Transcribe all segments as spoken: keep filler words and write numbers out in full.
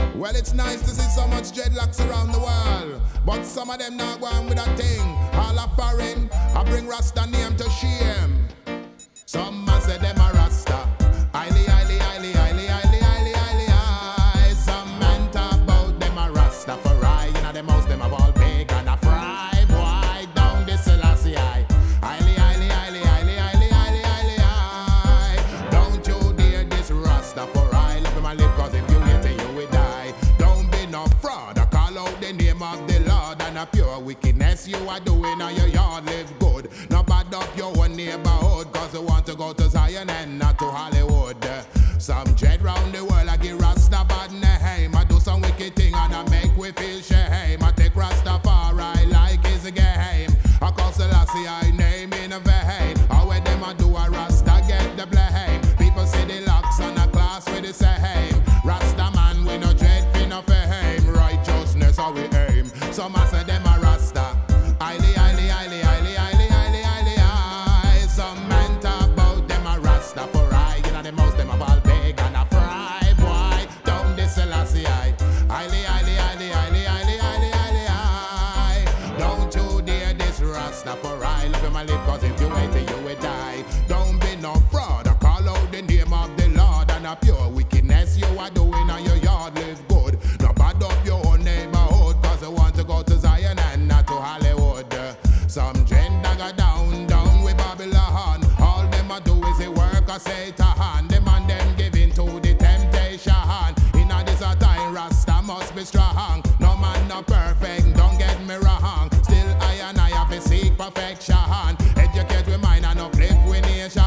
Well, it's nice to see so much dreadlocks around the world, but some of them not going with a thing. All are foreign, I bring Rasta name to shame. Some man say them a Rasta. Highly, highly, highly, highly, highly, highly, highly, high. Some men talk about them a Rasta for I. You know the most them of all big and a fry. Boy, down the Selassie high. Highly, highly, highly, highly, highly, highly, highly, high. Don't you dare this Rasta for I. Love him and live, cause if you hate it, you will die. Don't be no fraud. I call out the name of the Lord, and a pure wickedness you are doing on your yard. Live good. Not bad up your own neighborhood, cause you want to go to Zion and not to Hollywood. Some dread round the world, I give Rasta bad name. I do some wicked thing and I make we feel shame. I take Rastafari like it's a game. I call Selassie I name in a vein. How when them I do a Rasta get the blame. People say the locks on a class with the same. Rasta man we no dread for no fame. Righteousness how we aim. Some I say them a Rasta. Highly, highly, highly, highly, highly, highly, highly, high. Some men talk about them a Rasta for I. You know the most them of all big and a fry. Boy, down the Selassie high. Highly, highly, highly, highly, highly, highly, highly, high. Don't you dare this Rasta for I. Love him and live, cause if you wait till you will die. Don't be no fraud. I call out the name of the Lord, and a pure wickedness you are doing on your yard. Live good. Not bad up your own neighborhood, cause you want to go to Zion and not to Hollywood. Some gender go down, down with Babylon. All them a do is the work of Satan. Them and them giving to the temptation. In a this a time, Rasta must be strong. No man not perfect, don't get me wrong. Still I and I have to seek perfection. Educate with mind and uplift with nation.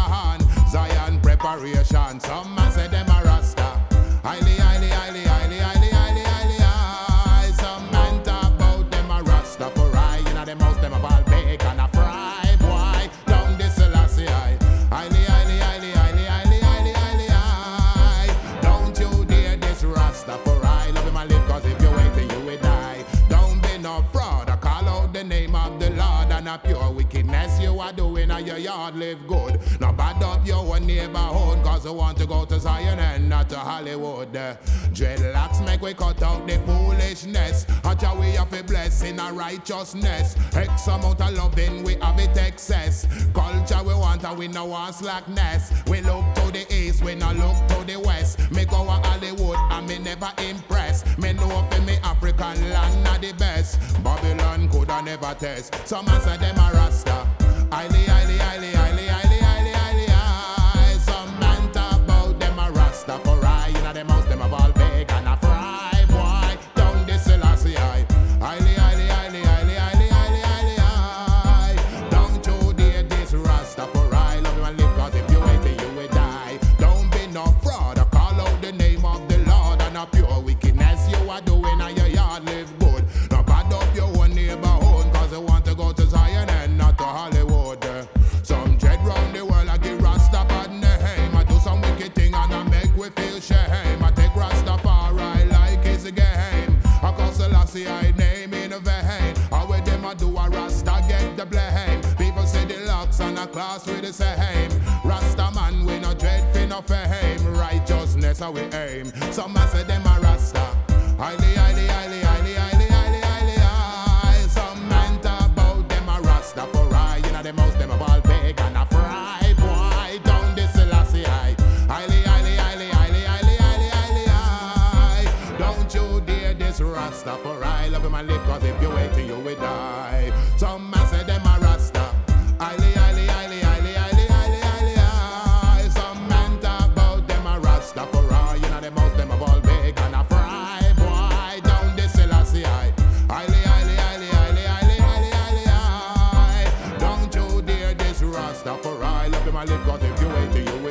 Zion preparation. Some man say them a Rasta. Highly, highly, highly, highly, highly, highly, highly, high. Some man talk about them a Rasta for I. You know the most them of all big and a fry. Boy, down the Selassie high. Highly, highly, highly, highly, highly, highly, highly, high. Don't you dare this Rasta for I. Love him and live, cause if you wait till you will die. Don't be no fraud. I call out the name of the Lord, and a pure wickedness you are doing on your yard. Live good. Now bad up your own neighborhood, cause you want to go to Zion and not to Hollywood. Dreadlocks make we cut out the foolishness. How we have a blessing a righteousness. X amount of loving we have it excess. Culture we want and we no want slackness. We look to the east, we no look to the west. Me go to Hollywood and me never impress. Me know for me African land are the best. Babylon could a never test. Some man say them a Rasta. Highly, highly, highly, highly, highly, highly, highly, high. Some man talk about them a Rasta for I. You know the most them of all big and a fry. Boy, down the Selassie high. Highly, highly, highly, highly, highly, highly, highly, high. Don't you dare this Rasta for I. Love him and live, cause if you wait till you will die. Don't be no fraud. I call out the name of the Lord, and a pure wickedness you are doing on your yard. Live good. Now bad up your own neighborhood, cause you want to go to Zion and not to Hollywood. Some dread round the world, I give Rasta bad name. I do some wicked thing and I make we feel shame. I take Rastafari like it's a game. I call Selassie I name in a vein. How with them I do a Rasta get the blame. People say the locks on a class with the same. Rasta man we no dread for no fame. Righteousness how we aim. Some man say them a Rasta. Highly, highly, highly, highly, highly, highly, highly, high. Some man talk about them a Rasta for I. You know the most them of all big and a fry. Boy, down the Selassie high. Highly, highly, highly, highly, highly, highly, highly, high. Don't you dare this Rasta for I. Love him and live, cause if you wait till you will die. Some man say them a Rasta. Highly, highly, highly, highly, highly, highly, highly, high. Some man talk about them a Rasta for I. You know the most them of all big and a fry. Boy, down the Selassie high. Highly, highly, highly, highly, highly, highly, highly, high. Don't you dare this Rasta for I. Love him and live, cause if you wait till you